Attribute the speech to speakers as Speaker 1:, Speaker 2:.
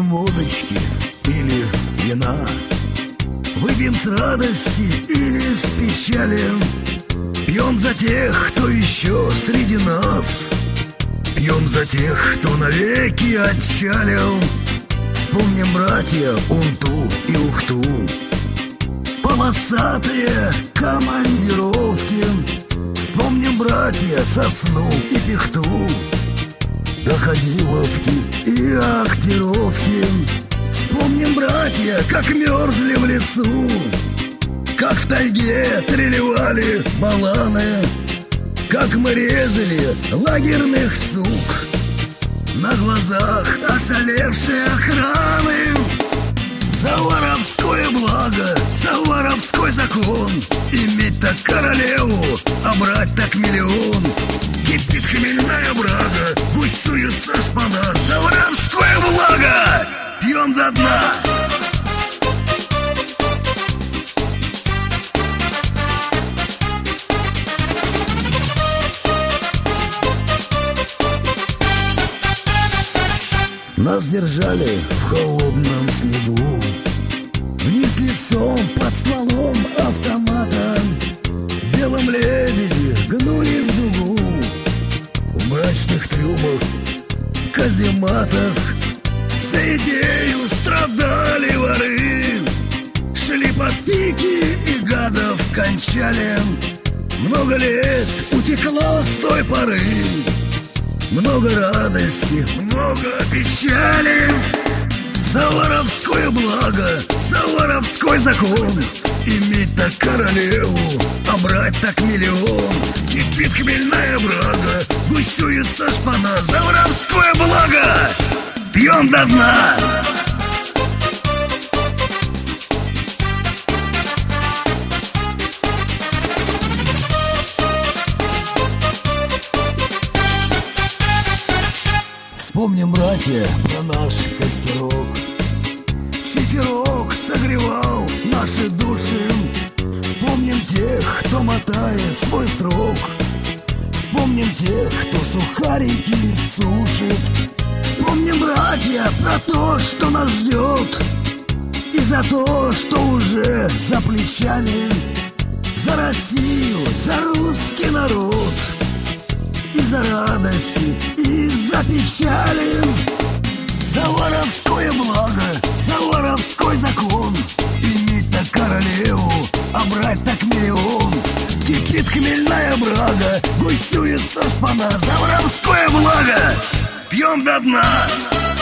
Speaker 1: Выпьем водочки или вина, выпьем с радости или с печали. Пьем за тех, кто еще среди нас, пьем за тех, кто навеки отчалил. Вспомним, братья, Унту и Ухту, полосатые командировки. Вспомним, братья, Сосну и Пихту, доходиловки и актировки. Вспомним, братья, как мерзли в лесу, как в тайге трелевали баланы, как мы резали лагерных сук на глазах ошалевшей охраны. За воровское благо, за воровской закон, иметь так королеву, а брать так миллион. Кипит хмельная брага, гущуется шпана. За воровское благо пьем до дна. Нас держали в холодном снегу, вниз лицом под стволом автомата, в белом лебеде гнули в дугу, в мрачных трюмах, казематах. За идею страдали воры, шли под пики и гадов кончали. Много лет утекло с той поры, много радости, много печали. За воровское благо, за воровской закон, иметь так королеву, а брать так миллион. Кипит хмельная брага, гущуется шпана. За воровское благо пьем до дна. Вспомним, братья, про наш костерок, чиферок согревал наши души. Вспомним тех, кто мотает свой срок, вспомним тех, кто сухарики сушит. Вспомним, братья, про то, что нас ждет, и за то, что уже за плечами. За Россию, за русский народ, и за радости, и за печали. За воровское благо, за воровской закон, иметь так королеву, а брать так миллион. Кипит хмельная брага, гущуется шпана. За воровское благо пьем до дна.